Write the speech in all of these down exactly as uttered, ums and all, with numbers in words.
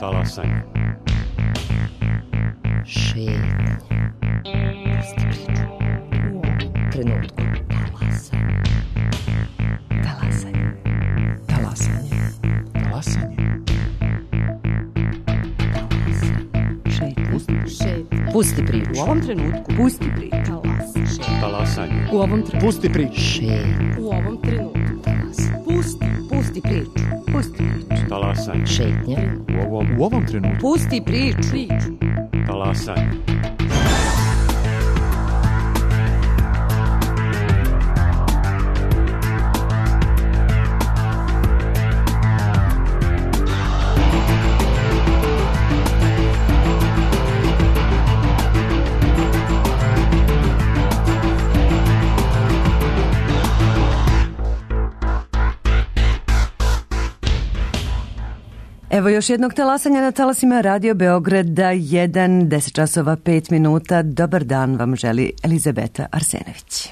Talasanje. Šetnja. Pusti priču. U ovom trenutku. Talasanje. Talasanje. Talasanje. Talasanje. Šetnja. Šetnja. Pusti priču. U ovom trenutku. Pusti priču. Talasanje. Talasanje. U ovom trenutku. Pusti priču. Šetnja. U ovom trenutku. Talasanje. Pusti. Pusti priču. Pusti priču. Talasanje. Šetnja. U ovom, U ovom trenutku. Pusti priču. Priču. talasanje. Evo još jednog talasanja na talasima Radio Beograda, jedan, deset časova, pet minuta. Dobar dan vam želi Elizabeta Arsenović.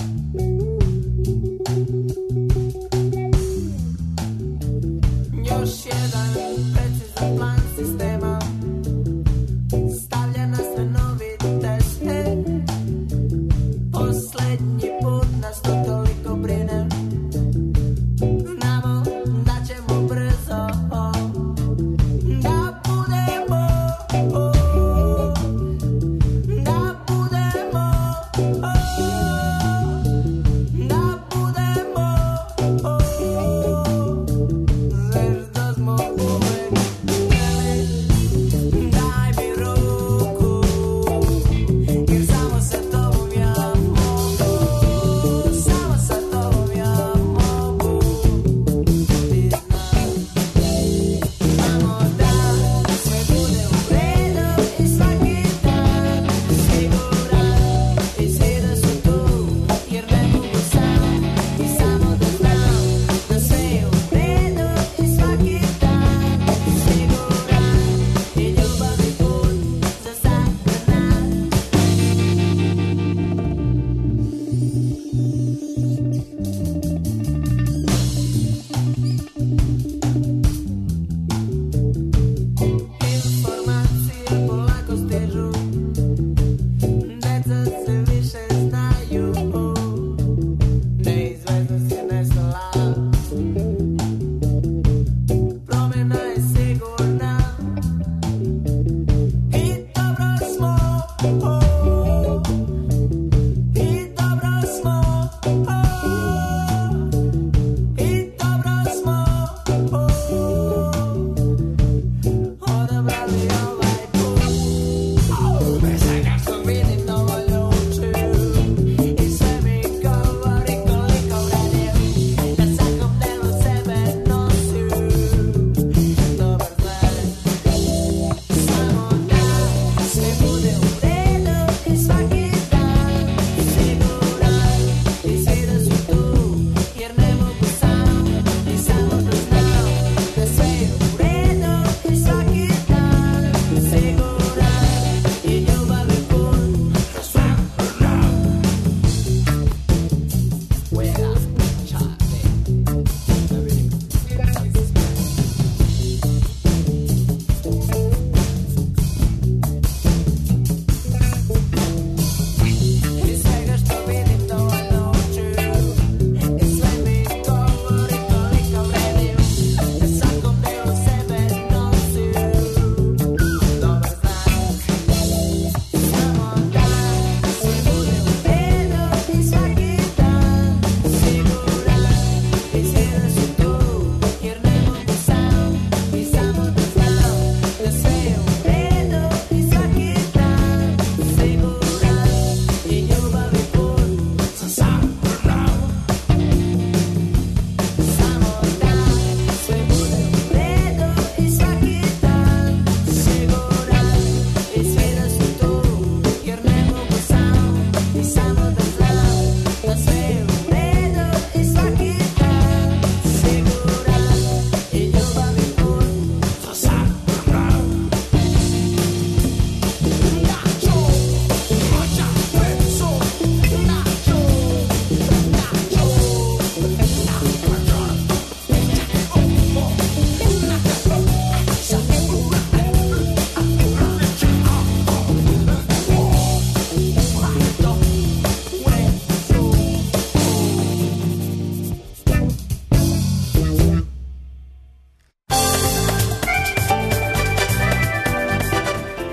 Your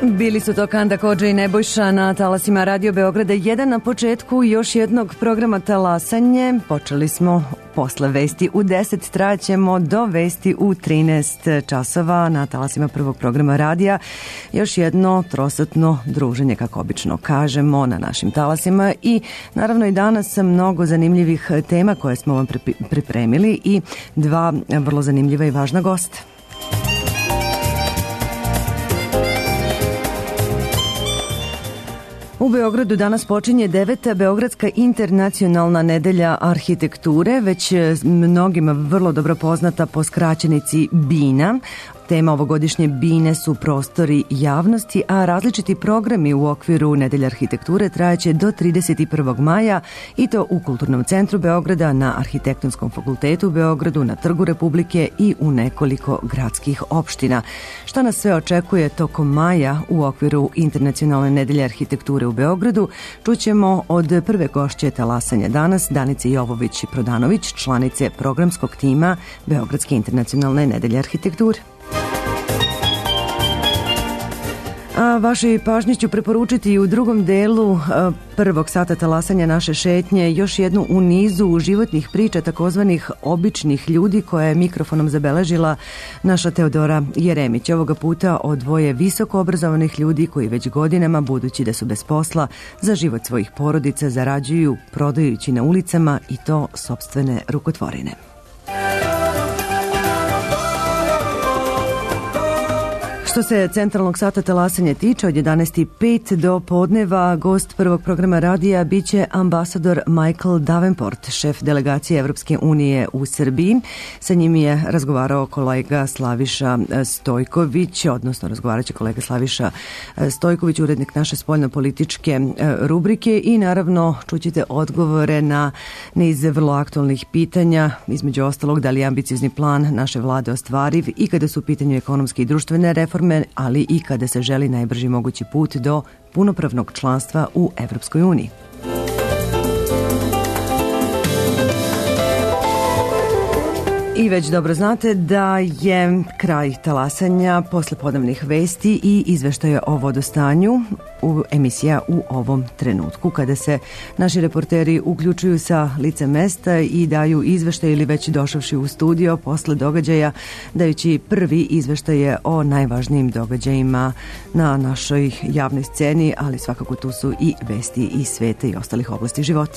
Bili su to Kanda Kodža i Nebojša na talasima Radio Beograda jedan. Na početku još jednog programa Talasanje. Počeli smo posle vesti u deset, traćemo do vesti u trinaest časova na talasima prvog programa radija. Još jedno trosatno druženje, kako obično kažemo, na našim talasima i naravno i danas mnogo zanimljivih tema koje smo vam pripremili i dva vrlo zanimljiva i važna gosta. U Beogradu danas počinje deveta Beogradska internacionalna nedelja arhitekture, već mnogima vrlo dobro poznata po skraćenici BINA. Tema ovogodišnje BINE su prostori javnosti, a različiti programi u okviru Nedelje arhitekture trajaće do trideset prvog maja i to u Kulturnom centru Beograda, na Arhitektonskom fakultetu u Beogradu, na Trgu Republike i u nekoliko gradskih opština. Šta nas sve očekuje tokom maja u okviru Internacionalne nedelje arhitekture u Beogradu, čućemo od prve gošće talasanja danas, Danice Jovović-Prodanović, članice programskog tima Beogradske internacionalne nedelje arhitekture. A vašoj pažnji ću preporučiti u drugom delu prvog sata talasanja naše šetnje još jednu u nizu životnih priča takozvanih običnih ljudi koja je mikrofonom zabeležila naša Teodora Jeremić. Ovoga puta o dvoje visoko obrazovanih ljudi koji već godinama, budući da su bez posla, za život svojih porodica zarađuju prodajući na ulicama i to sopstvene rukotvorine. Što se centralnog sata talasanja tiče, od jedanaest i pet do podneva gost prvog programa radija biće ambasador Michael Davenport, šef delegacije Evropske unije u Srbiji. Sa njim je razgovarao kolega Slaviša Stojković, odnosno razgovarat će kolega Slaviša Stojković, urednik naše spoljno-političke rubrike i naravno čućete odgovore na niz vrlo aktualnih pitanja, između ostalog da li je ambiciozni plan naše vlade ostvariv i kada su u pitanju ekonomske i društvene reforme, ali i kada se želi najbrži mogući put do punopravnog članstva u Evropskoj uniji. I već dobro znate da je kraj talasanja poslepodnevnih vesti i izveštaja o vodostanju u emisija u ovom trenutku, kada se naši reporteri uključuju sa lice mesta i daju izveštaj ili već došavši u studio posle događaja, dajući prvi izveštaje o najvažnijim događajima na našoj javnoj sceni, ali svakako tu su i vesti iz sveta i ostalih oblasti života.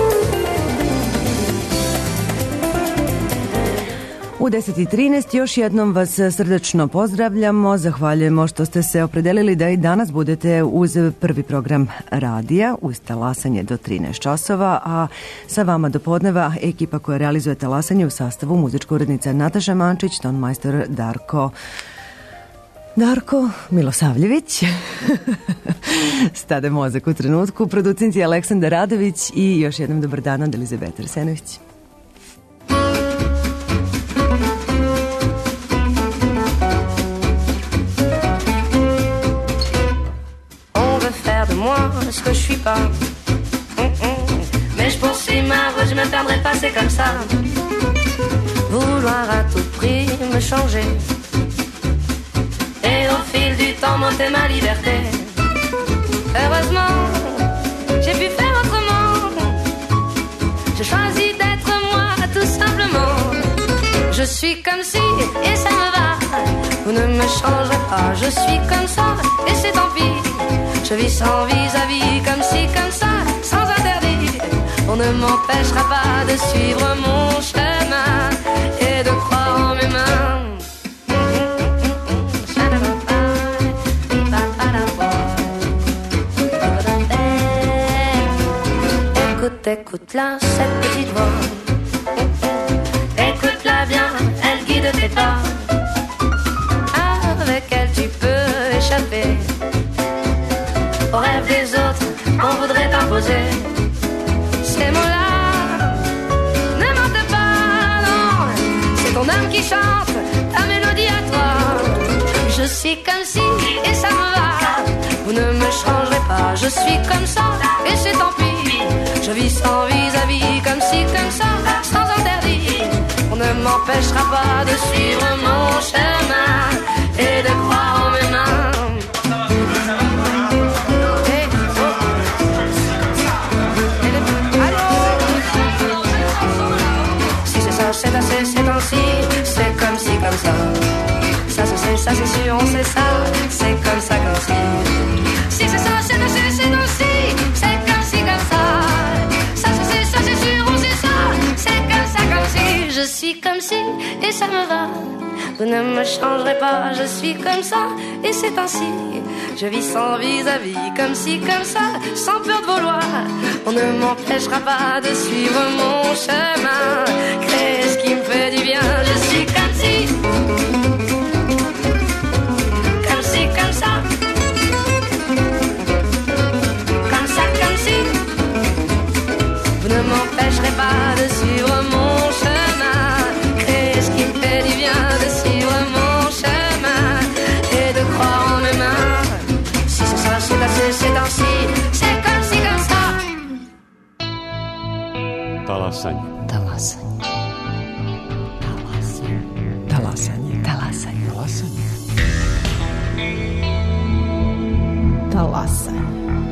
U deset i trinaest još jednom vas srdačno pozdravljamo, zahvaljujemo što ste se opredelili da i danas budete uz prvi program radija, uz talasanje do trinaest časova, a sa vama do podneva ekipa koja realizuje talasanje u sastavu muzička urednica Nataša Mančić, tonmajstor Darko Darko Milosavljević, stade mozak u trenutku, producent je Aleksandar Radović i još jednom dobar dan od Elizabeta Arsenović. Ce que je suis pas mm -mm. Mais je poursuis ma route, je me perdrai pas, c'est comme ça. Vouloir à tout prix me changer et au fil du temps monter ma liberté. Heureusement, j'ai pu faire autrement. J'ai choisi d'être moi, tout simplement. Je suis comme si, et ça me va. Vous ne me changerez pas, je suis comme ça, et c'est tant pis. Je vis sans vis-à-vis, comme si, comme ça, sans interdit. On ne m'empêchera pas de suivre mon chemin et de croire en mes mains. Écoute, écoute-la, cette petite voix. Écoute-la bien, elle guide tes pas. Avec elle tu peux échapper aux rêves des autres, on voudrait t'imposer. Ces mots-là ne mentent pas, non. C'est ton âme qui chante, ta mélodie à toi. Je suis comme si, et ça me va. Vous ne me changerez pas, je suis comme ça, et c'est tant pis. Je vis sans vis-à-vis, comme si, comme ça, sans interdit. On ne m'empêchera pas de suivre mon chemin et de croire en mes mains. ça c'est sûr, on sait ça. C'est comme ça, comme si. Si c'est ça, c'est c'est c'est non si. C'est comme si, comme ça. Ça c'est ça c'est sûr, on sait ça. C'est comme ça, comme si. Je suis comme si et ça me va. Vous ne me changerez pas, je suis comme ça et c'est ainsi. Je vis sans vis-à-vis, comme si, comme ça, sans peur de vouloir. On ne m'empêchera pas de suivre mon chemin. Créer ce qui me fait du bien, je suis comme si. Comme si, comme ça. Comme ça, comme si. Vous ne m'empêcherez pas de suivre mon chemin. Créer ce qui me fait du bien, de suivre mon chemin. Et de croire en mes mains. C'est ainsi, c'est ainsi, c'est comme si, comme ça. Talasanje. Talasanje. Talasanje. Talasanje. Talasanje. Talasanje.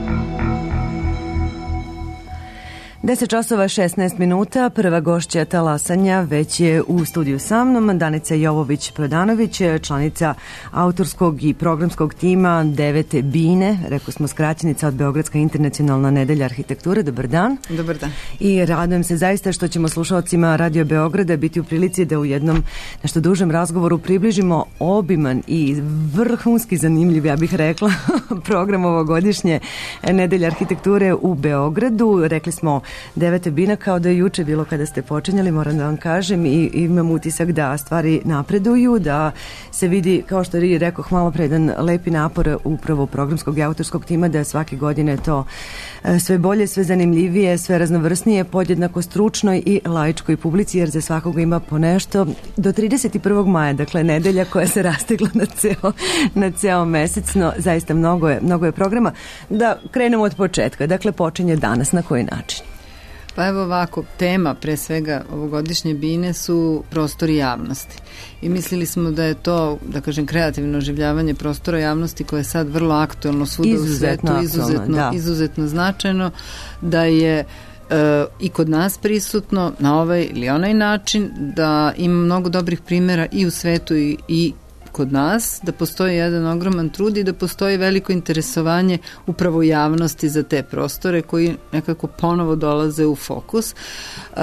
deset časova šesnaest minuta, prva gošća Talasanja već je u studiju sa mnom, Danica Jovović-Prodanović, članica autorskog i programskog tima Devete Bine, rekao smo skraćenica od Beogradska internacionalna nedelja arhitekture. Dobar dan. Dobar dan. I radujem se zaista što ćemo slušalcima Radio Beograda biti u prilici da u jednom nešto dužem razgovoru približimo obiman i vrhunski zanimljiv, ja bih rekla, program ovogodišnje nedelje arhitekture u Beogradu. Rekli smo Devete Bina kao da je juče bilo kada ste počinjali, moram da vam kažem, i imam utisak da stvari napreduju, da se vidi, kao što je rekoh malo pre, jedan lepi napor upravo programskog i autorskog tima, da svake godine to sve bolje, sve zanimljivije, sve raznovrsnije, podjednako stručnoj i laičkoj publici, jer za svakoga ima po nešto. Do trideset prvog maja, dakle nedelja koja se rastegla na ceo, na ceo mesec, no zaista mnogo je, mnogo je programa. Da krenemo od početka, dakle počinje danas, na koji način? Pa evo ovako, tema pre svega ovogodišnje Bine su prostori javnosti. I mislili smo da je to, da kažem, kreativno oživljavanje prostora javnosti koje je sad vrlo aktuelno svuda izuzetno u svetu, izuzetno, da. izuzetno značajno, da je e, i kod nas prisutno na ovaj ili onaj način, da ima mnogo dobrih primjera i u svetu i, i kod nas, da postoji jedan ogroman trud i da postoji veliko interesovanje upravo javnosti za te prostore koji nekako ponovo dolaze u fokus. Uh,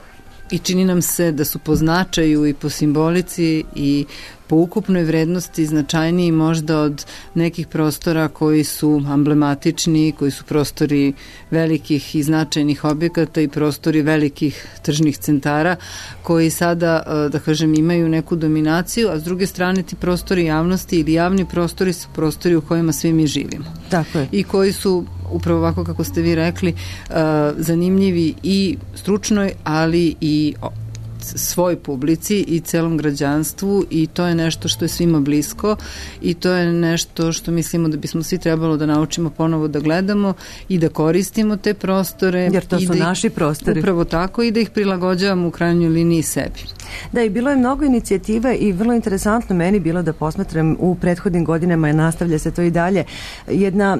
i čini nam se da su po značaju i po simbolici i po ukupnoj vrednosti značajniji možda od nekih prostora koji su emblematični, koji su prostori velikih i značajnih objekata i prostori velikih tržnih centara koji sada, da kažem, imaju neku dominaciju, a s druge strane ti prostori javnosti ili javni prostori su prostori u kojima svi mi živimo. Tako je. I koji su upravo ovako kako ste vi rekli, zanimljivi i stručnoj, ali i svoj publici i celom građanstvu, i to je nešto što je svima blisko i to je nešto što mislimo da bismo svi trebalo da naučimo ponovo da gledamo i da koristimo te prostore. Jer to su da naši prostori. Upravo tako, i da ih prilagođavamo u krajnjoj liniji sebi. Da, i bilo je mnogo inicijativa i vrlo interesantno meni bilo da posmatram u prethodnim godinama, nastavlja se to i dalje, jedna,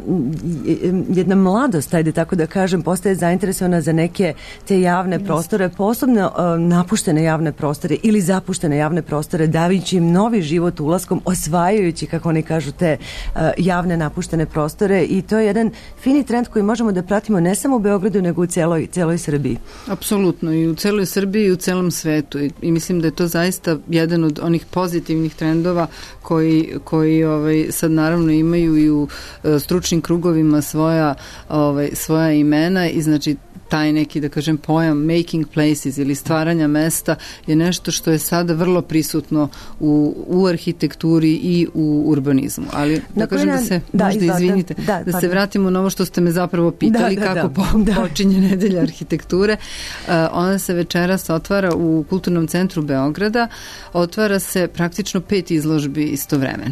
jedna mladost, ajde tako da kažem, postaje zainteresovana za neke te javne prostore, posebno uh, napuštene javne prostore ili zapuštene javne prostore, davići im novi život ulaskom, osvajajući, kako oni kažu, te uh, javne napuštene prostore, i to je jedan fini trend koji možemo da pratimo ne samo u Beogradu, nego u celoj, celoj Srbiji. Apsolutno, i u celoj Srbiji i u celom svetu, i, i mislim da je to zaista jedan od onih pozitivnih trendova koji, koji ovaj, sad naravno imaju i u uh, stručnim krugovima svoja, ovaj, svoja imena, i znači taj neki, da kažem, pojam making places ili stvaranja mesta je nešto što je sada vrlo prisutno u, u arhitekturi i u urbanizmu. Ali da na kažem da se, da, možda izva, izvinite, da, da, da se vratimo na ovo što ste me zapravo pitali, da, da, kako da, po, da. počinje nedelja arhitekture. Uh, ona se večeras otvara u Kulturnom centru Beograda, otvara se praktično pet izložbi istovremeno.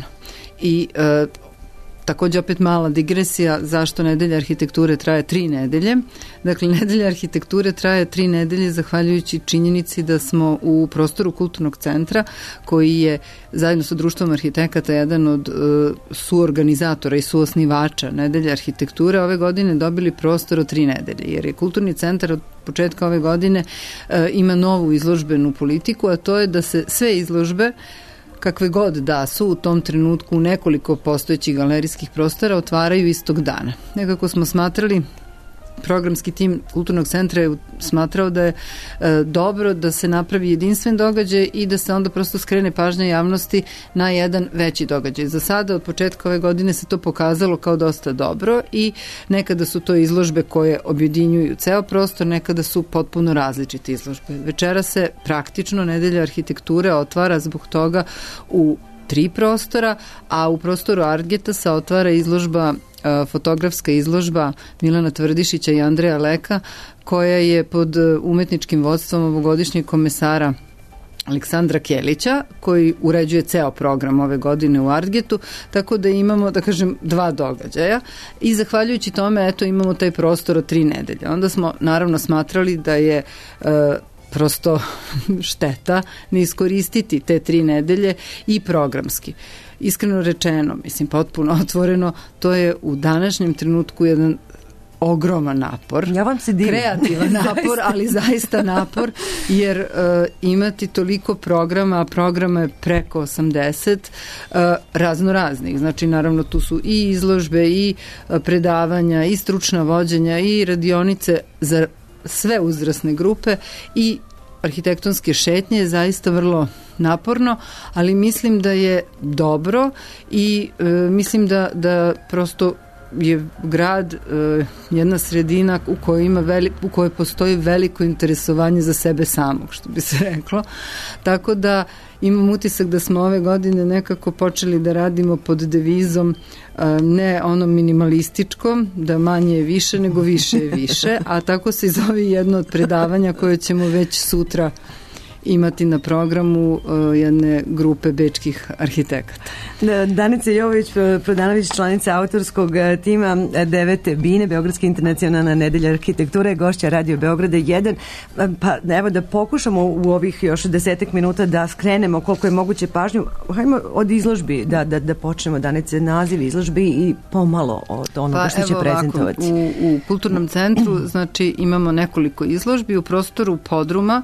I uh, takođe opet mala digresija zašto nedelja arhitekture traje tri nedelje. Dakle, nedelja arhitekture traje tri nedelje zahvaljujući činjenici da smo u prostoru Kulturnog centra, koji je zajedno sa Društvom arhitekata jedan od uh, suorganizatora i suosnivača nedelje arhitekture, ove godine dobili prostor od tri nedelje, jer je Kulturni centar od početka ove godine uh, ima novu izložbenu politiku, a to je da se sve izložbe kakve god da su u tom trenutku u nekoliko postojećih galerijskih prostora otvaraju istog dana. Nekako smo smatrali, programski tim Kulturnog centra je smatrao da je e, dobro da se napravi jedinstven događaj i da se onda prosto skrene pažnja javnosti na jedan veći događaj. Za sada od početka ove godine se to pokazalo kao dosta dobro i nekada su to izložbe koje objedinjuju ceo prostor, nekada su potpuno različite izložbe. Večera se praktično Nedelja arhitekture otvara zbog toga u tri prostora, a u prostoru Artgeta se otvara izložba fotografska izložba Milana Tvrdišića i Andreja Leka, koja je pod umetničkim vodstvom ovogodišnjeg komesara Aleksandra Kjelića, koji uređuje ceo program ove godine u Artgetu, tako da imamo, da kažem, dva događaja i zahvaljujući tome, eto, imamo taj prostor od tri nedelje. Onda smo, naravno, smatrali da je e, prosto šteta ne iskoristiti te tri nedelje i programski. Iskreno rečeno, mislim, potpuno otvoreno, to je u današnjem trenutku jedan ogroman napor. Ja vam se divim. Kreativan napor, ali zaista napor, jer uh, imati toliko programa, a programa je preko osamdeset, uh, razno raznih. Znači, naravno, tu su i izložbe, i uh, predavanja, i stručna vođenja, i radionice za sve uzrasne grupe i arhitektonske šetnje je zaista vrlo naporno, ali mislim da je dobro i e, mislim da, da prosto je grad e, jedna sredina u kojoj ima veli, u kojoj postoji veliko interesovanje za sebe samog, što bi se reklo. Tako da imam utisak da smo ove godine nekako počeli da radimo pod devizom e, ne ono minimalističkom, da manje je više nego više je više, a tako se zove jedno od predavanja koje ćemo već sutra imati na programu uh, jedne grupe bečkih arhitekata. Danica Jovović Prodanović, članica autorskog tima devete Bine, Beogradska internacionalna nedelja arhitekture, gošća Radio Beograda jedan. Pa evo da pokušamo u ovih još desetak minuta da skrenemo koliko je moguće pažnju. Hajmo od izložbi da, da, da počnemo, Danice, naziv izložbi i pomalo od onoga pa, što će prezentovati. Ovako, u, u Kulturnom centru znači imamo nekoliko izložbi. U prostoru Podruma,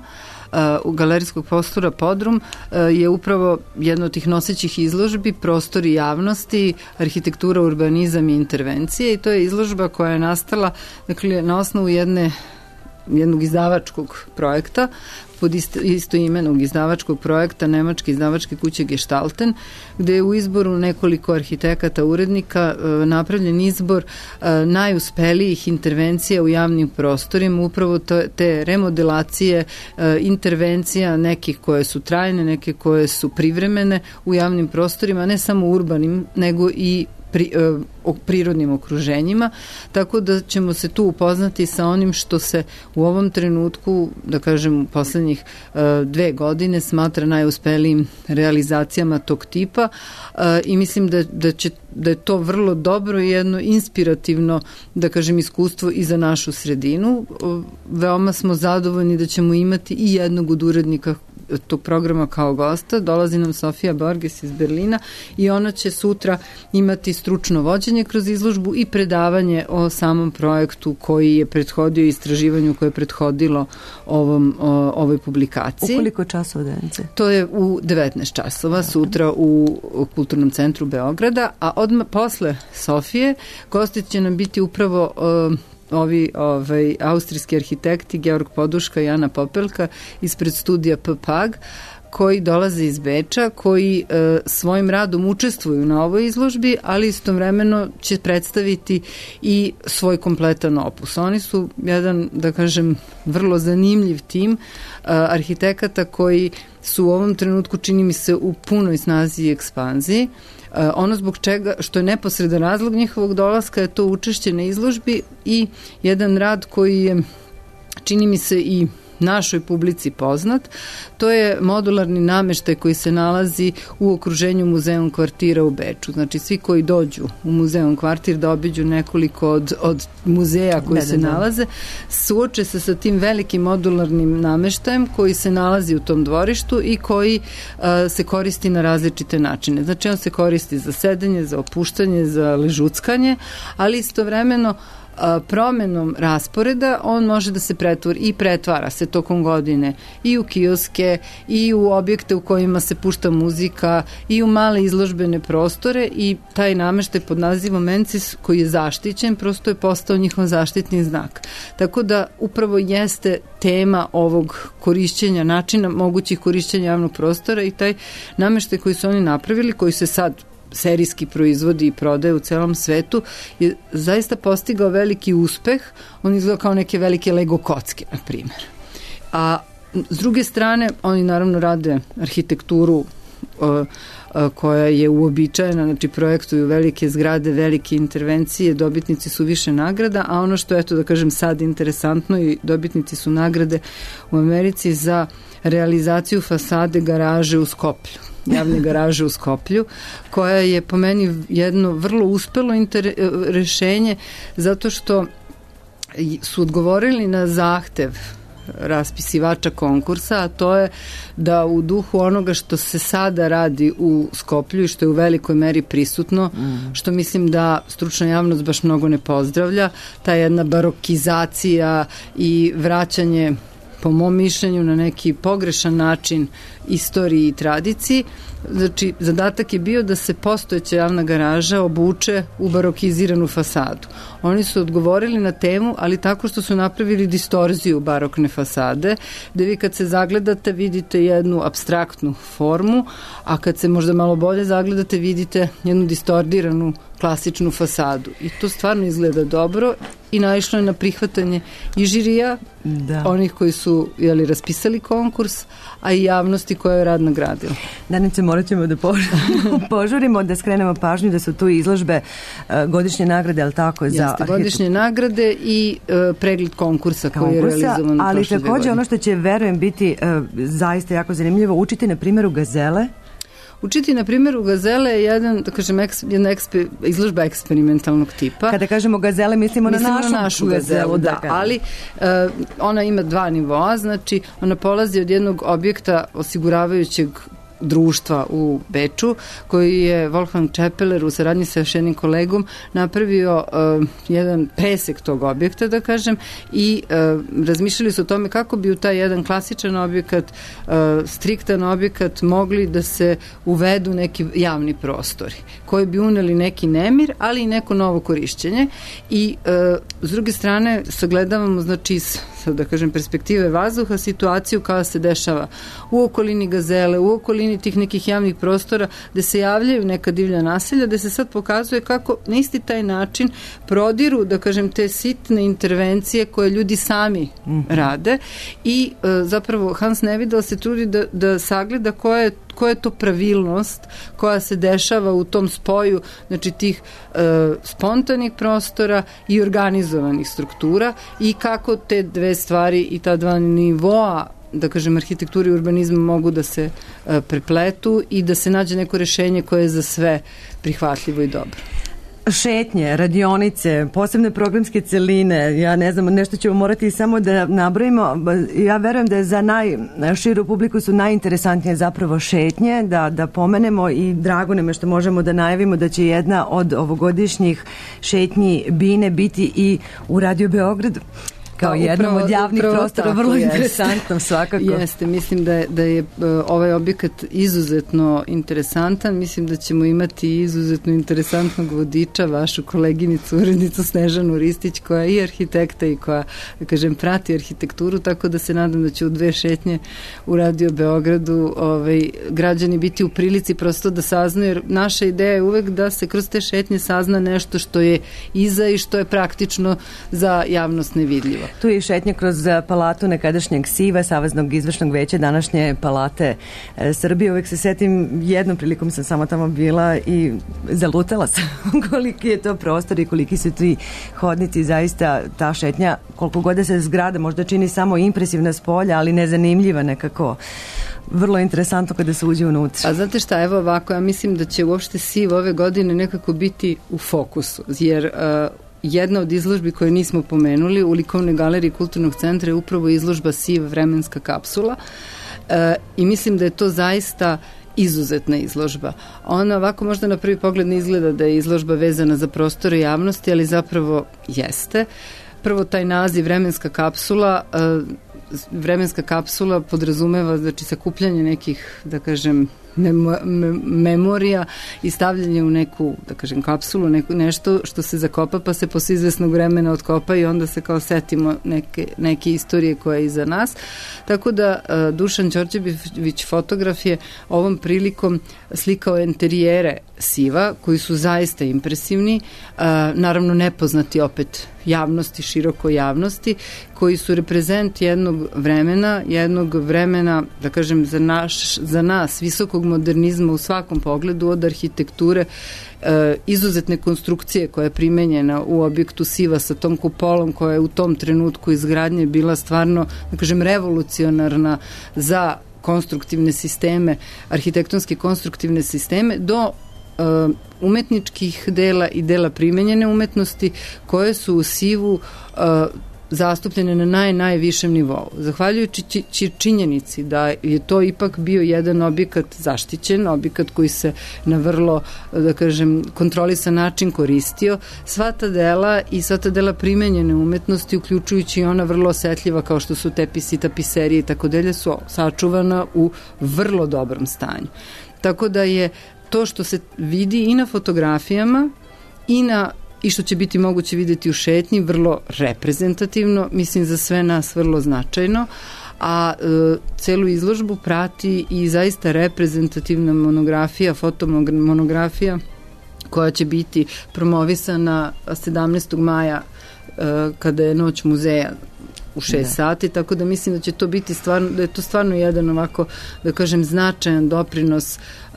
u galerijskog prostora Podrum je upravo jedno od tih nosećih izložbi prostori javnosti, arhitektura, urbanizam i intervencije i to je izložba koja je nastala dakle, na osnovu jedne jednog izdavačkog projekta pod isto, isto imenog izdavačkog projekta nemačke izdavačke kuće Gestalten, gde je u izboru nekoliko arhitekata, urednika e, napravljen izbor e, najuspelijih intervencija u javnim prostorima, upravo to, te remodelacije, e, intervencija nekih koje su trajne, neke koje su privremene u javnim prostorima, ne samo urbanim, nego i pri, o prirodnim okruženjima, tako da ćemo se tu upoznati sa onim što se u ovom trenutku, da kažem, u poslednjih e, dve godine smatra najuspelijim realizacijama tog tipa e, i mislim da, da, će, da je to vrlo dobro i jedno inspirativno, da kažem, iskustvo i za našu sredinu. E, veoma smo zadovoljni da ćemo imati i jednog od urednika tog programa kao gosta. Dolazi nam Sofija Borges iz Berlina i ona će sutra imati stručno vođenje kroz izložbu i predavanje o samom projektu koji je prethodio istraživanju koje je prethodilo ovom, o, ovoj publikaciji. U koliko časova, Danice? To je u devetnaest časova sutra u, u Kulturnom centru Beograda, a odmah posle Sofije gostit će nam biti upravo o, ovi ovaj, austrijski arhitekti Georg Poduška i Ana Popelka ispred studija P P A G, koji dolaze iz Beča, koji e, svojim radom učestvuju na ovoj izložbi, ali istovremeno će predstaviti i svoj kompletan opus. Oni su jedan, da kažem, vrlo zanimljiv tim e, arhitekata koji su u ovom trenutku, čini mi se, u punoj snazi i ekspanziji. Uh, ono zbog čega, što je neposredan razlog njihovog dolaska je to učešće na izložbi i jedan rad koji je, čini mi se, i našoj publici poznat. To je modularni nameštaj koji se nalazi u okruženju muzeum kvartira u Beču. Znači, svi koji dođu u muzeum kvartir da obiđu nekoliko od, od muzeja koji da, se da, da. nalaze, suoče se sa tim velikim modularnim nameštajem koji se nalazi u tom dvorištu i koji uh, se koristi na različite načine. Znači, on se koristi za sedenje, za opuštanje, za ležuckanje, ali istovremeno Uh, a, promenom rasporeda on može da se pretvori i pretvara se tokom godine i u kioske i u objekte u kojima se pušta muzika i u male izložbene prostore i taj nameštaj pod nazivom Mencis koji je zaštićen prosto je postao njihov zaštitni znak. Tako da upravo jeste tema ovog korišćenja, načina mogućih korišćenja javnog prostora i taj nameštaj koji su oni napravili, koji se sad serijski proizvodi i prodaje u celom svetu, je zaista postigao veliki uspeh. On izgleda kao neke velike Lego kocke, na primjer. A s druge strane, oni naravno rade arhitekturu uh, koja je uobičajena, znači projektuju velike zgrade, velike intervencije, dobitnici su više nagrada, a ono što, eto da kažem sad interesantno, i dobitnici su nagrade u Americi za realizaciju fasade garaže u Skoplju, javne garaže u Skoplju, koja je po meni jedno vrlo uspelo inter, rešenje, zato što su odgovorili na zahtev raspisivača konkursa, a to je da u duhu onoga što se sada radi u Skoplju i što je u velikoj meri prisutno, mm. što mislim da stručna javnost baš mnogo ne pozdravlja, ta jedna barokizacija i vraćanje, po mom mišljenju, na neki pogrešan način istoriji i tradiciji. Znači, zadatak je bio da se postojeća javna garaža obuče u barokiziranu fasadu. Oni su odgovorili na temu, ali tako što su napravili distorziju barokne fasade, da vi kad se zagledate vidite jednu apstraktnu formu, a kad se možda malo bolje zagledate vidite jednu distordiranu klasičnu fasadu. I to stvarno izgleda dobro i naišlo je na prihvatanje i žirija, da. Onih koji su jeli, raspisali konkurs, a i javnosti koja je rad nagradila. Danice, morat ćemo da požurimo, da skrenemo pažnju da su tu izložbe uh, godišnje nagrade, ali tako? Jeste, za arhitektu... godišnje nagrade i uh, pregled konkursa, konkursa koji je realizovan ali takođe ono što će, verujem, biti uh, zaista jako zanimljivo, učiti na primjeru Gazele. Učiti na primjeru Gazele je jedan, da kažem, eks, jedna eksper, izložba eksperimentalnog tipa. Kada kažemo Gazele, mislimo, mislimo na našu, na našu Gazelu, gazelu da, da ali uh, ona ima dva nivoa, znači ona polazi od jednog objekta osiguravajućeg društva u Beču, koji je Wolfgang Čepeler u saradnji sa još jednim kolegom napravio uh, jedan presek tog objekta, da kažem, i uh, razmišljali su o tome kako bi u taj jedan klasičan objekat, uh, striktan objekat, mogli da se uvedu neki javni prostori, koji bi uneli neki nemir, ali i neko novo korišćenje. I uh, s druge strane sagledavamo, znači, iz, da kažem, perspektive vazduha, situaciju koja se dešava u okolini Gazele, u okolini tih nekih javnih prostora gde se javljaju neka divlja naselja, gde se sad pokazuje kako na isti taj način prodiru, da kažem, te sitne intervencije koje ljudi sami mm-hmm. rade i e, zapravo Hans Nevidal se trudi da, da sagleda koja je koja je to pravilnost koja se dešava u tom spoju, znači tih e, spontanih prostora i organizovanih struktura i kako te dve stvari i ta dva nivoa, da kažem, arhitektura i urbanizma mogu da se e, prepletu i da se nađe neko rešenje koje je za sve prihvatljivo i dobro. Šetnje, radionice, posebne programske celine, ja ne znam, nešto ćemo morati samo da nabrojimo. Ja verujem da je za najširu publiku su najinteresantnije zapravo šetnje, da, da pomenemo i drago nam je što možemo da najavimo da će jedna od ovogodišnjih šetnji Bine biti i u Radio Beogradu. Kao jednom od javnih prostora, vrlo jest. Interesantno svakako. Jeste, mislim da je, da je uh, ovaj objekat izuzetno interesantan, mislim da ćemo imati izuzetno interesantnog vodiča, vašu koleginicu, urednicu Snežanu Ristić, koja je i arhitekta i koja, da kažem, prati arhitekturu, tako da se nadam da će u dve šetnje u Radio Beogradu ovaj, građani biti u prilici prosto da saznaju, jer naša ideja je uvek da se kroz te šetnje sazna nešto što je iza i što je praktično za javnost nevidljivo. Tu je šetnja kroz palatu nekadašnjeg Siva, Saveznog izvršnog veća, današnje palate e, Srbije. Uvek se setim, jednom prilikom sam samo tamo bila i zalutala sam koliki je to prostor i koliki su ti hodnici. Zaista ta šetnja, koliko god da se zgrada možda čini samo impresivna s polja, ali nezanimljiva nekako. Vrlo interesantno kada se uđe unutra. A znate šta, evo ovako, ja mislim da će uopšte Siv ove godine nekako biti u fokusu, jer uh, jedna od izložbi koje nismo pomenuli u likovnoj galeriji Kulturnog centra je upravo izložba Siv, vremenska kapsula. E, i mislim da je to zaista izuzetna izložba. Ona ovako možda na prvi pogled ne izgleda da je izložba vezana za prostore javnosti, ali zapravo jeste. Prvo taj naziv vremenska kapsula, vremenska kapsula podrazumeva znači sakupljanje nekih, da kažem, Memo, me, memorija i stavljanje u neku, da kažem, kapsulu, neku, nešto što se zakopa pa se posle izvesnog vremena otkopa i onda se kao setimo neke, neke istorije koja je iza nas. Tako da uh, Dušan Đorđević fotograf je ovom prilikom slikao enterijere Siva koji su zaista impresivni, uh, naravno nepoznati opet javnosti, široko javnosti, koji su reprezent jednog vremena, jednog vremena, da kažem, za, naš, za nas, visokog modernizma u svakom pogledu, od arhitekture, e, izuzetne konstrukcije koja je primenjena u objektu Siva sa tom kupolom koja je u tom trenutku izgradnje bila stvarno, da kažem, revolucionarna za konstruktivne sisteme, arhitektonske konstruktivne sisteme, do Uh, umetničkih dela i dela primenjene umetnosti koje su u Sivu uh, zastupljene na naj, najvišem nivou. Zahvaljujući či, činjenici da je to ipak bio jedan objekat zaštićen, objekat koji se na vrlo, da kažem, kontrolisan način koristio, sva ta dela i sva ta dela primenjene umetnosti, uključujući i ona vrlo osetljiva kao što su tepisi, tapiserije i tako dalje, su sačuvana u vrlo dobrom stanju. Tako da je to što se vidi i na fotografijama i na i što će biti moguće videti u šetnji vrlo reprezentativno, mislim za sve nas vrlo značajno, a e, celu izložbu prati i zaista reprezentativna monografija, fotomonografija koja će biti promovisana sedamnaestog maja e, kada je Noć muzeja u šest da. sati, tako da mislim da će to biti stvarno, da je to stvarno jedan ovako, da kažem, značajan doprinos uh,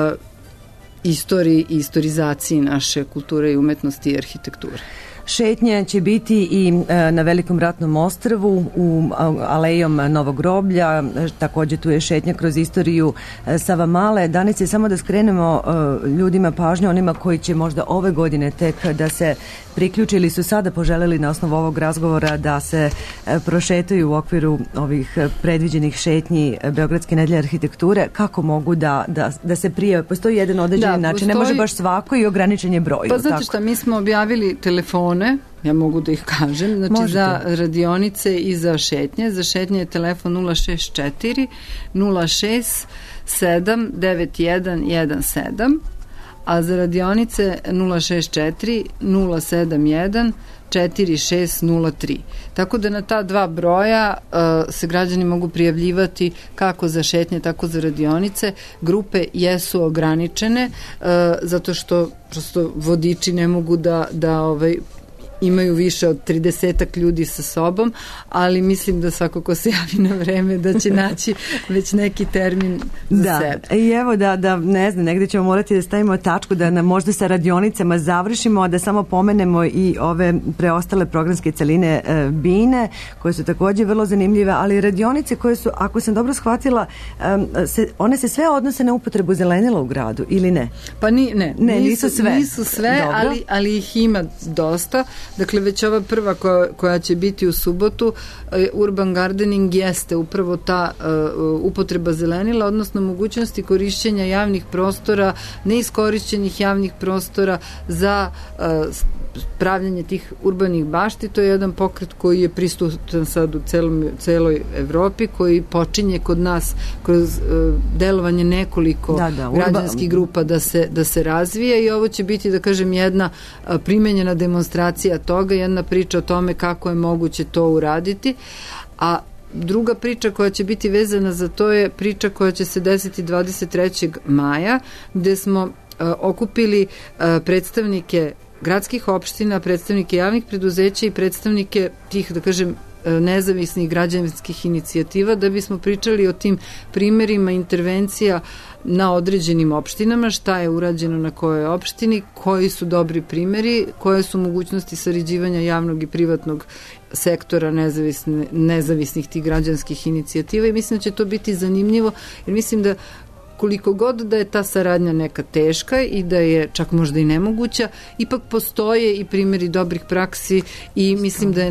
istoriji i istorizaciji naše kulture i umetnosti i arhitekture. Šetnja će biti i na Velikom ratnom ostrvu u alejom Novog groblja, takođe tu je šetnja kroz istoriju Savamale. Danice, samo da skrenemo ljudima pažnju, onima koji će možda ove godine tek da se priključi ili su sada poželeli na osnovu ovog razgovora da se prošetaju u okviru ovih predviđenih šetnji Beogradske nedelje arhitekture, kako mogu da, da, da se prijave? Postoji jedan određeni da, način, postoji... ne može baš svako i ograničen je broj. Pa znate šta, mi smo objavili telefone, ja mogu da ih kažem, znači možete. Za radionice i za šetnje. Za šetnje je telefon nula šest četiri nula šest sedam devet jedan jedan sedam, a za radionice nula šest četiri nula sedam jedan četiri šest nula tri. Tako da na ta dva broja uh, se građani mogu prijavljivati kako za šetnje, tako za radionice. Grupe jesu ograničene uh, zato što prosto vodiči ne mogu da, da ovaj, imaju više od tridesetak ljudi sa sobom, ali mislim da svako ko se javi na vreme da će naći već neki termin za da. sebe. I evo da, da, ne znam, negde ćemo morati da stavimo tačku, da na, možda sa radionicama završimo, a da samo pomenemo i ove preostale programske celine e, Bine, koje su takođe vrlo zanimljive, ali radionice koje su, ako sam dobro shvatila, e, se, one se sve odnose na upotrebu zelenila u gradu, ili ne? Pa ni, ne, ne nisu, nisu sve, nisu sve ali, ali ih ima dosta. Dakle, već ova prva koja, koja će biti u subotu, urban gardening, jeste upravo ta uh, upotreba zelenila, odnosno mogućnosti korišćenja javnih prostora, neiskorišćenih javnih prostora za uh, pravljanje tih urbanih bašti. To je jedan pokret koji je prisutan sad u celom, celoj Evropi, koji počinje kod nas kroz uh, delovanje nekoliko da, da, građanskih grupa da se, da se razvije, i ovo će biti, da kažem, jedna uh, primenjena demonstracija toga, jedna priča o tome kako je moguće to uraditi. A druga priča koja će biti vezana za to je priča koja će se desiti dvadeset trećeg maja, gde smo uh, okupili uh, predstavnike gradskih opština, predstavnike javnih preduzeća i predstavnike tih, da kažem, nezavisnih građanskih inicijativa, da bismo pričali o tim primerima intervencija na određenim opštinama, šta je urađeno na kojoj opštini, koji su dobri primeri, koje su mogućnosti sarađivanja javnog i privatnog sektora nezavisne, nezavisnih tih građanskih inicijativa, i mislim da će to biti zanimljivo, jer mislim da koliko god da je ta saradnja neka teška i da je čak možda i nemoguća, ipak postoje i primjeri dobrih praksi, i mislim da je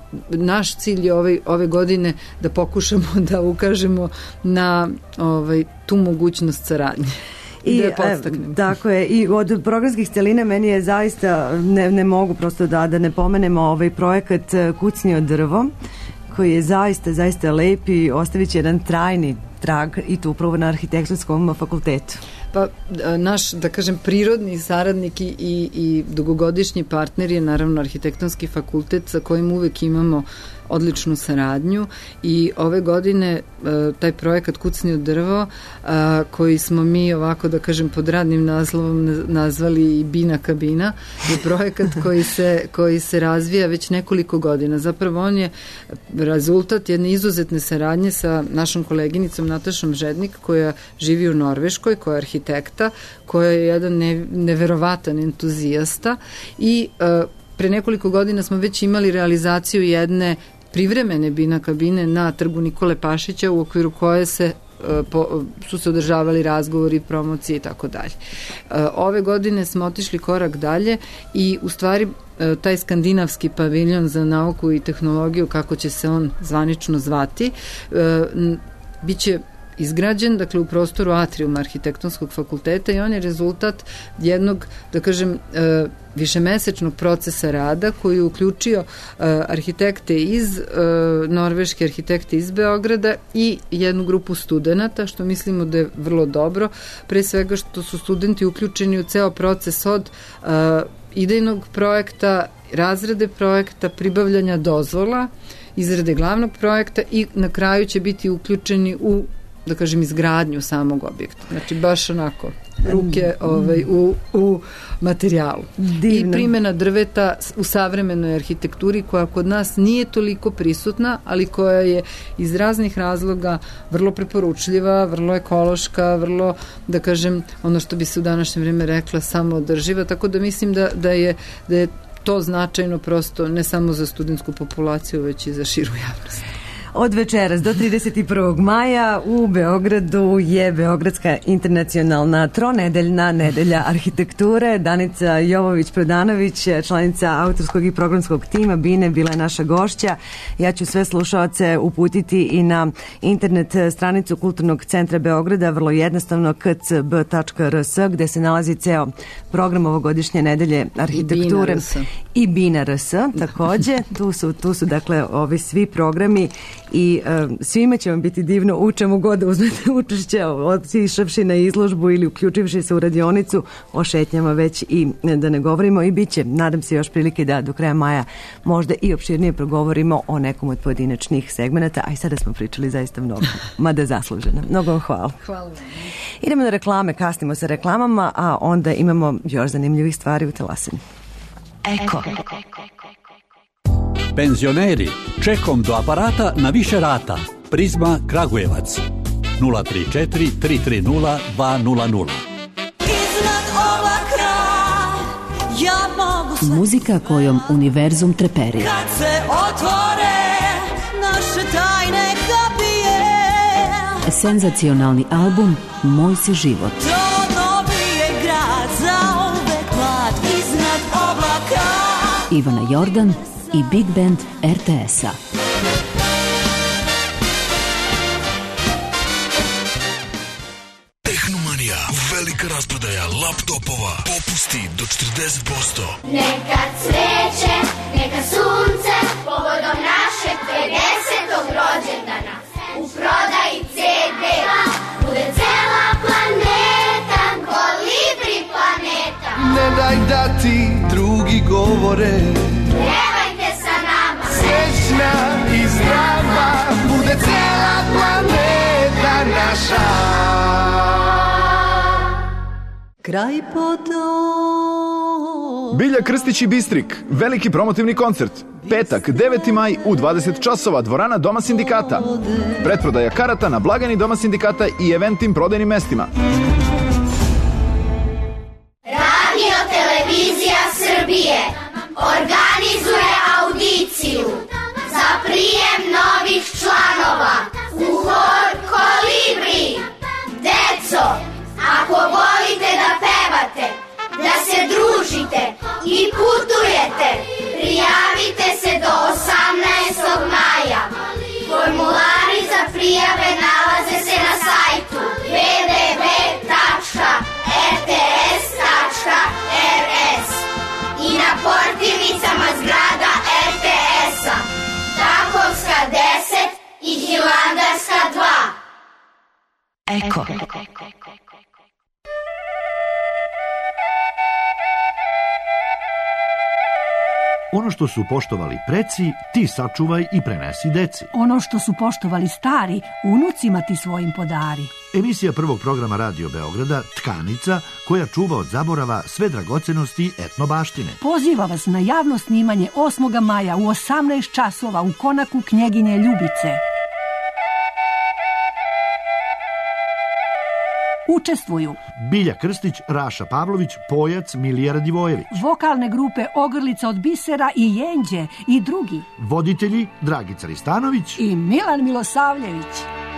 naš cilj je ove, ove godine da pokušamo da ukažemo na ovaj, tu mogućnost saradnje. I, da e, tako je, i od programskih celina meni je zaista, ne, ne mogu prosto da, da ne pomenemo ovaj projekat Kucnio drvo, koji je zaista, zaista lep i ostavit će jedan trajni trag i tu upravo na arhitektonskom fakultetu. Pa naš, da kažem, prirodni saradnik i, i dugogodišnji partner je naravno arhitektonski fakultet sa kojim uvek imamo odličnu saradnju i ove godine taj projekat Kucnio drvo koji smo mi ovako da kažem pod radnim naslovom nazvali i Bina kabina je projekat koji se, koji se razvija već nekoliko godina. Zapravo on je rezultat jedne izuzetne saradnje sa našom koleginicom Natašom Žednik koja živi u Norveškoj, koja je arhitekta, koja je jedan ne, neverovatan entuzijasta i pre nekoliko godina smo već imali realizaciju jedne privremene Bina kabine na trgu Nikole Pašića u okviru koje se po, su se održavali razgovori, promocije i tako dalje. Ove godine smo otišli korak dalje i u stvari taj skandinavski paviljon za nauku i tehnologiju, kako će se on zvanično zvati, biće izgrađen, dakle u prostoru Atriuma arhitektonskog fakulteta i on je rezultat jednog, da kažem, višemesečnog procesa rada koji je uključio arhitekte iz Norveške, arhitekte iz Beograda i jednu grupu studenata, što mislimo da je vrlo dobro, pre svega što su studenti uključeni u ceo proces od idejnog projekta, razrade projekta, pribavljanja dozvola, izrade glavnog projekta i na kraju će biti uključeni u, da kažem, izgradnju samog objekta. Znači, baš onako, ruke ovaj, u, u materijalu. Divno. I primjena drveta u savremenoj arhitekturi koja kod nas nije toliko prisutna, ali koja je iz raznih razloga vrlo preporučljiva, vrlo ekološka, vrlo, da kažem, ono što bi se u današnje vreme rekla, samoodrživa, tako da mislim da, da je, da je to značajno prosto ne samo za studentsku populaciju, već i za širu javnost. Od večeras do trideset prvog maja u Beogradu je Beogradska internacionalna tronedeljna nedelja arhitekture. Danica Jovović-Prodanović, članica autorskog i programskog tima Bine, bila je naša gošća. Ja ću sve slušaoce uputiti i na internet stranicu Kulturnog centra Beograda, vrlo jednostavno k c b tačka r s, gde se nalazi ceo program ovogodišnje nedelje arhitekture. I Bina R S, takođe. Tu su, tu su dakle ovi svi programi i uh, svima će vam biti divno u čemu god da uzmete učešće, otišavši na izložbu ili uključivši se u radionicu, o šetnjama već i da ne govorimo, i bit će, nadam se, još prilike da do kraja maja možda i opširnije progovorimo o nekom od pojedinačnih segmenata, a i sada smo pričali zaista mnogo, mada zasluženo. Mnogo vam hvala. Hvala vam. Idemo na reklame, kasnimo sa reklamama, a onda imamo još zanimljivih stvari u Talasanju. Eko. Penzioneri, čekom do aparata na više rata. Prizma Kragujevac. nula tri četiri tri tri nula dva nula nula. Muzika kojom univerzum treperi. Kad se otvore naše tajne kapije. Senzacionalni album Moj si život. To dobije grad za uvek mlad iznad oblaka. Ivana Jordan i Big Band R T S-a. Tehnomanija, velika rasprodaja laptopova, popusti do četrdeset posto. Neka cveće, neka sunce, povodom našeg pedesetog rođendana. U prodaji ce de bude cela planeta, Kolibri planeta. Ne daj da ti drugi govore, pevajte sa nama. Srećna i zdrava bude cela planeta naša. Kraj potom. Bilja Krstić i Bistrik, veliki promotivni koncert. Petak, deveti maj u dvadeset časova, dvorana Doma sindikata. Pretprodaja karata na blagajni Doma sindikata i eventim prodajnim mestima. Radio Televizija Srbije organizuje audiciju za prijem novih članova u hor Kolibri. Deco, ako volite da pevate, da se družite i putujete, prijavite se do osamnaeste na portirnicama zgrada er te es-a. Takovska deset i Hilandarska dva. Eko. Ono što su poštovali preci, ti sačuvaj i prenesi deci. Ono što su poštovali stari, unucima ti svojim podari. Emisija prvog programa Radio Beograda, Tkanica, koja čuva od zaborava sve dragocenosti etnobaštine. Poziva vas na javno snimanje osmog maja u osamnaest časova u konaku Knjeginje Ljubice. Učestvuju Bilja Krstić, Raša Pavlović, Pojac, Milija Radivojević. Vokalne grupe Ogrlica od bisera i Jenđe i drugi. Voditelji Dragica Ristanović i Milan Milosavljević.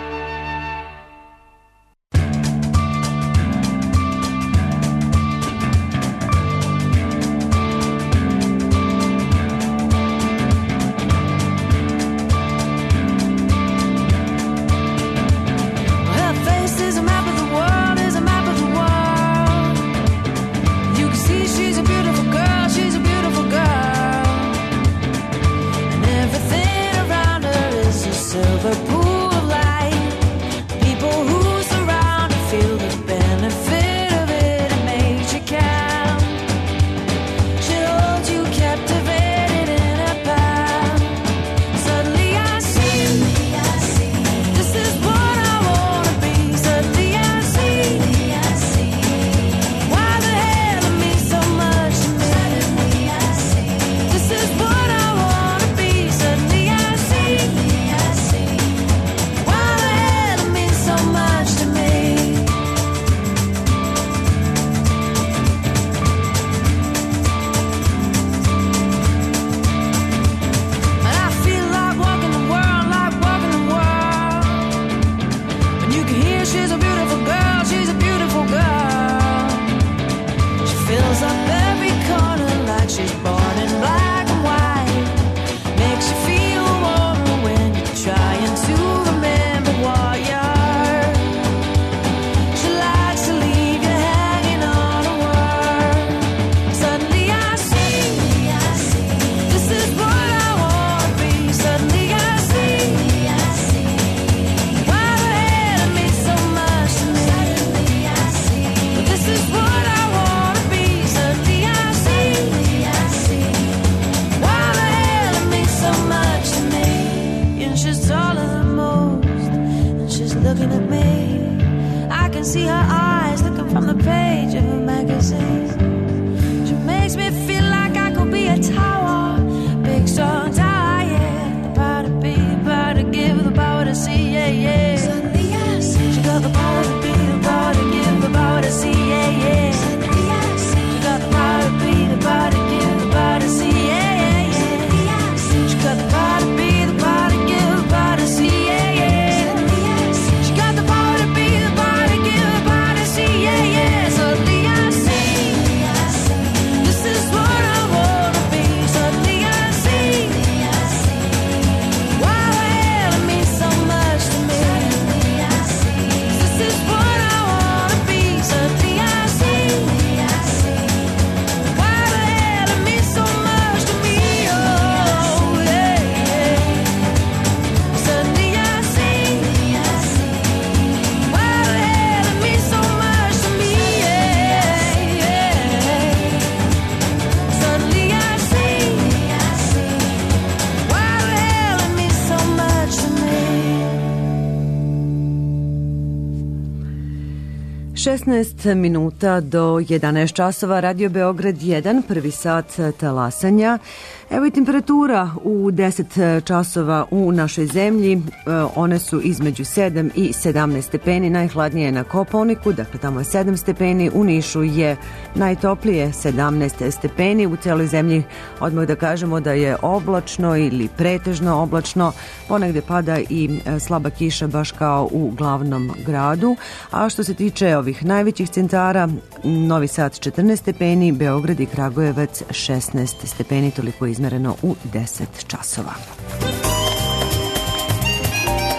šesnaest minuta do jedanaest časova, Radio Beograd jedan, prvi sat talasanja. Evo i temperatura u deset časova u našoj zemlji, one su između sedam i sedamnaest stepeni, najhladnije je na Kopaoniku, dakle tamo je sedam stepeni, u Nišu je najtoplije sedamnaest stepeni, u celoj zemlji odmah da kažemo da je oblačno ili pretežno oblačno, ponegde pada i slaba kiša baš kao u glavnom gradu, a što se tiče ovih najvećih centara, Novi Sad četrnaest stepeni, Beograd i Kragujevac šesnaest stepeni, toliko izmereno u deset časova.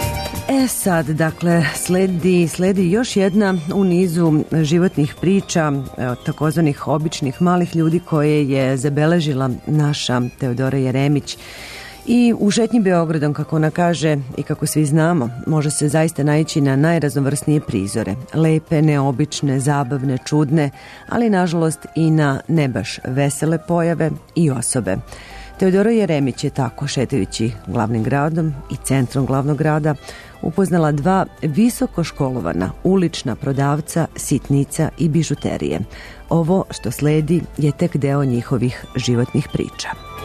E sad, dakle, sledi, sledi još jedna u nizu životnih priča, takozvanih običnih malih ljudi koje je zabeležila naša Teodora Jeremić. I u šetnji Beogradom, kako ona kaže i kako svi znamo, može se zaista naići na najraznovrsnije prizore. Lepe, neobične, zabavne, čudne, ali nažalost i na ne baš vesele pojave i osobe. Teodora Jeremić je tako, šetajući glavnim gradom i centrom glavnog grada, upoznala dva visoko školovana ulična prodavca sitnica i bižuterije. Ovo što sledi je tek deo njihovih životnih priča.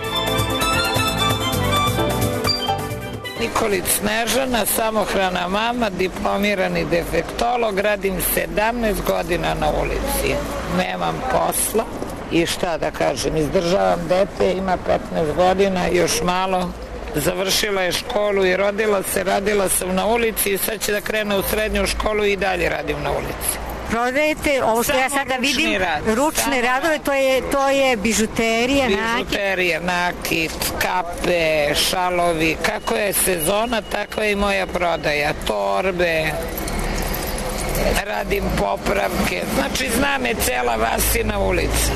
Nikolić Snežana, samohrana mama, diplomirani defektolog, radim sedamnaest godina na ulici. Nemam posla i šta da kažem, izdržavam dete, ima petnaest godina, još malo. Završila je školu i rodila se, radila sam na ulici i sad će da krene u srednju školu i dalje radim na ulici. Prodajete, ovo što ja sada vidim, rad. ručne radove, to je, to je bižuterija, nakit. Bižuterija, nakit, kape, šalovi, kako je sezona, takva je i moja prodaja, torbe, radim popravke, znači zna me cela Vasina ulica.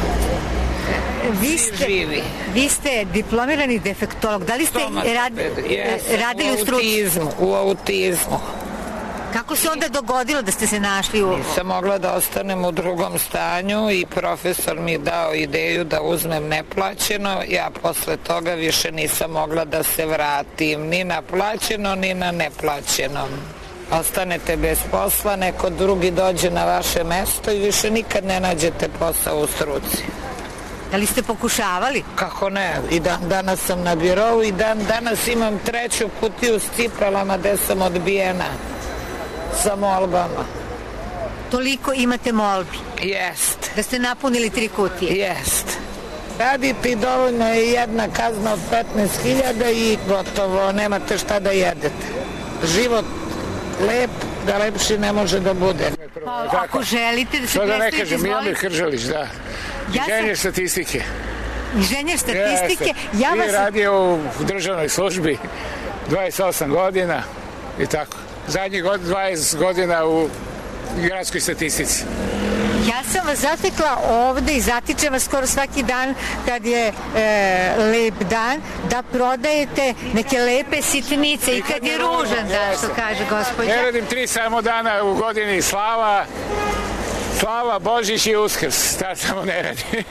Vi ste, vi ste diplomirani defektolog, da li ste rad, yes, radili u u struci? autizmu, u autizmu. Kako se onda dogodilo da ste se našli u... Nisam mogla da ostanem u drugom stanju i profesor mi je dao ideju da uzmem neplaćeno. Ja posle toga više nisam mogla da se vratim ni na plaćeno, ni na neplaćeno. Ostanete bez posla, neko drugi dođe na vaše mesto i više nikad ne nađete posao u struci. Da li ste pokušavali? Kako ne, i dan danas sam na birovu i dan danas imam treću kutiju s cipelama gde sam odbijena. Sa molbama. Toliko imate molbi? Jest. Da ste napunili tri kutije? Jest. Radite i dovoljno je jedna kazna od petnaest hiljada i gotovo, nemate šta da jedete. Život lep, da lepši ne može da bude. Pa, ako želite da se predstavite, izvolite... Što da ne kažem, Milomir Kržalić, da. Inženjer sam... statistike. Inženjer statistike? Ja vas... I radio u državnoj službi dvadeset osam godina i tako. Zadnjih god, dvadeset godina u gradskoj statistici. Ja sam vas zatekla ovde i zatičem vas skoro svaki dan kad je e, lep dan, da prodajete neke lepe sitnice i kad je ružan dan, što kaže gospođa. Ne radim tri samo dana u godini slava, Slava, Božić i Uskrs, ta samo ne radi.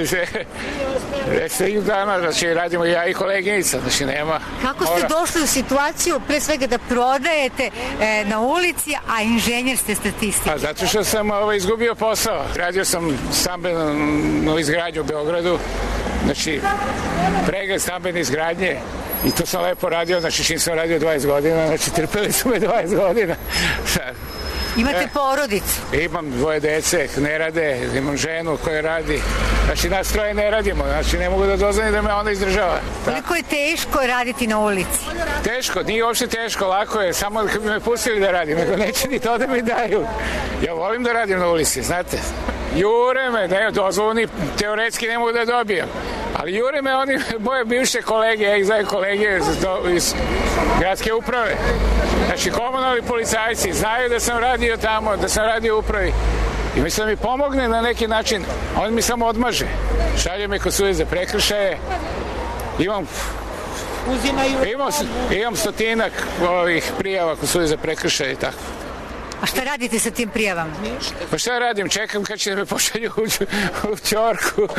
Svih dana, znači radimo ja i koleginica, znači nema. Kako ste mora. došli u situaciju, pre svega da prodajete e, na ulici, a inženjer ste statistike? A zato što sam ovaj, izgubio posao. Radio sam stambenu izgradnju u Beogradu, znači pregled stambene izgradnje. I to sam lepo radio, znači čim sam radio dvadeset godina, znači trpeli su me dvadeset godina. Imate e, porodicu? Imam dvoje dece, ne rade, imam ženu koja radi. Znači nas troje ne radimo, znači ne mogu da dozvolim da me ona izdržava. Koliko je teško raditi na ulici? Teško, nije uopšte teško, lako je, samo kad bi me pustili da radim, nego neće ni to da mi daju. Ja volim da radim na ulici, znate. Jure me, ne, dozvolu ni teoretski ne mogu da dobijem. Ali jure me oni, moje bivše kolege, ja ih zove kolege iz gradske uprave. Znači, komunalni policajci znaju da sam radio tamo, da sam radio u upravi. I mislim da mi pomogne na neki način, a on mi samo odmaže. Šalje me kod sude za prekršaje. Imam imam, imam stotinak ovih prijava kod sude za prekršaje i tako. A šta radite sa tim prijavama? Pa šta radim? Čekam kad će da me pošalju u, u ćorku.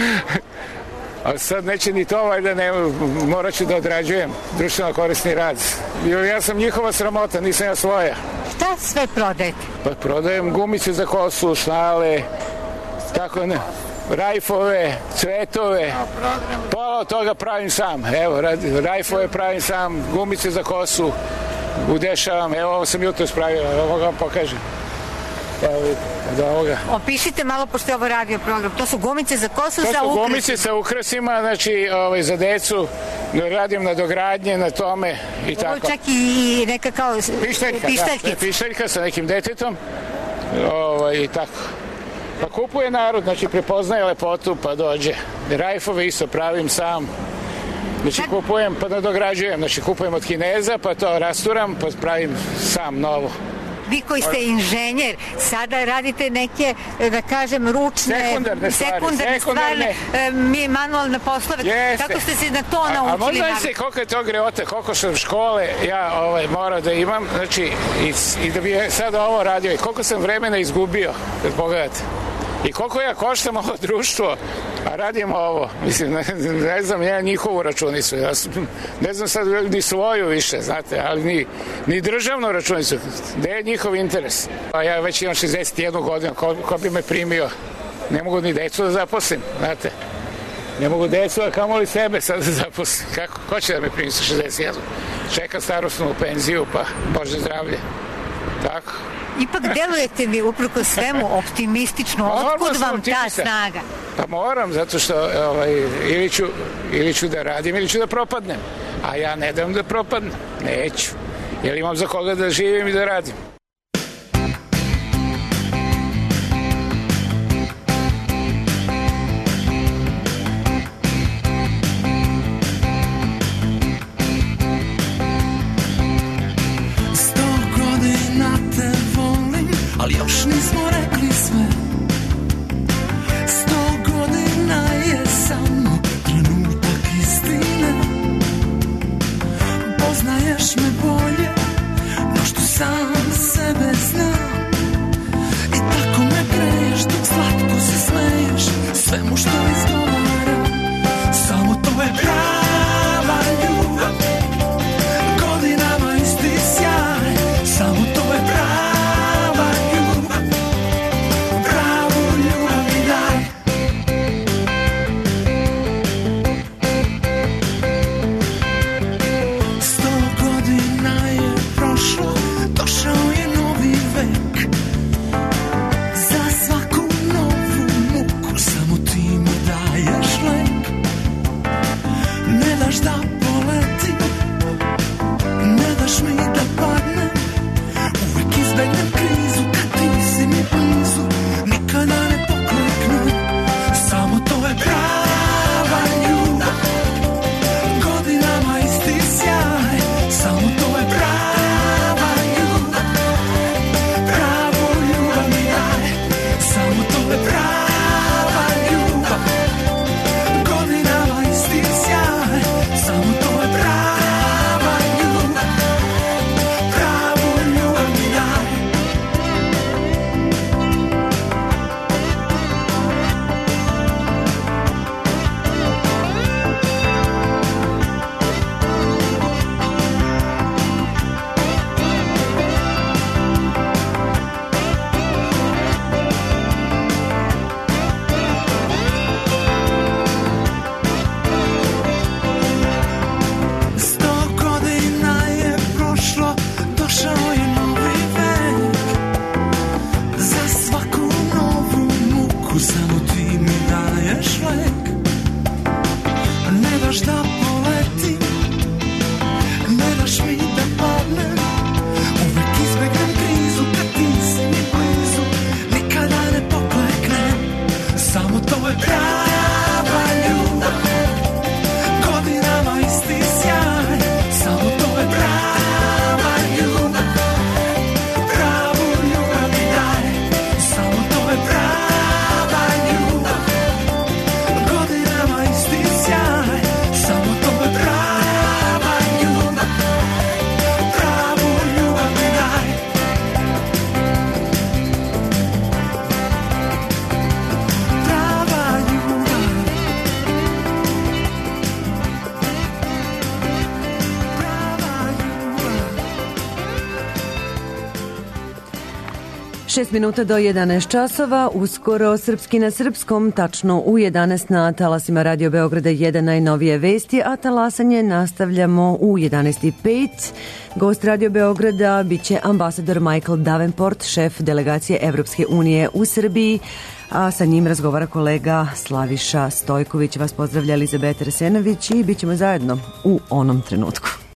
A sad neće ni to, valjda ne, morat ću da odrađujem društveno korisni rad. Ja sam njihova sramota, nisam ja svoja. Šta sve prodajete? Pa prodajem gumice za kosu, šnale, tako ne, rajfove, cvetove. Pola od toga pravim sam. Evo, rajfove pravim sam, gumice za kosu, udešavam. Evo, ovo sam jutro spravila, ovo vam pokažem. Evo vidite, od ovoga. Opišite malo, pošto je ovo radio program. To su gumice za kosu, za ukrasima? To su gumice sa ukrasima, znači ovaj, za decu, radim na dogradnje, na tome i ovo tako. Ovo čak i neka kao pištaljka, pištaljkica. Da, pištaljka sa nekim detetom ovaj, i tako. Pa kupuje narod, znači prepoznaje lepotu pa dođe. Rajfove isto pravim sam. Znači kupujem pa nadograđujem, znači kupujem od Kineza pa to rasturam pa pravim sam novo. Vi koji ste inženjer, sada radite neke, da kažem, ručne, sekundarne stvari, sekundarne, sekundarne. stvari, mi manualne poslove. Jeste. Kako ste se na to a, naučili? A možda se koliko je to greota, koliko sam škole ja ovaj, morao da imam, znači i, i da bi sada ovo radio i koliko sam vremena izgubio, kad pogledate. I koliko ja koštam ovo društvo, a radim ovo. Mislim, ne, ne znam ja njihovu računicu. Ja ne znam sad ni svoju više, znate, ali ni, ni državnu računicu. Gde je njihov interes? A ja već imam šezdeset jednu godinu, ko, ko bi me primio? Ne mogu ni decu da zaposlim, znate. Ne mogu decu, a kamoli sebe sad da zaposlim. Kako? Ko će da me primi sa šezdeset jednu? Čeka starostnu penziju, pa Bože zdravlje. Tako. Ipak delujete mi uprko svemu optimistično. Otkud vam ta snaga? Pa moram, zato što ovaj, ili, ću, ili ću da radim, ili ću da propadnem. A ja ne dam da propadnem. Neću. Jer imam za koga da živim i da radim. Ali još nismo rekli sve. Sto godina je samo trenutak istine. Poznaješ me bolje no što sam sebe znam. I tako me greješ dok slatko se smeješ svemu što izgovaram. Samo to je prava ljubav, godinama isti sjaj. Samo to je prava. šest minuta do jedanaest časova, uskoro Srpski na srpskom, tačno u jedanaest na talasima Radio Beograda jedan najnovije vesti, a talasanje nastavljamo u jedanaest i pet. Gost Radio Beograda biće ambasador Michael Davenport, šef delegacije Evropske unije u Srbiji, a sa njim razgovara kolega Slaviša Stojković. Vas pozdravlja Elizabeta Resenović i bit ćemo zajedno u onom trenutku.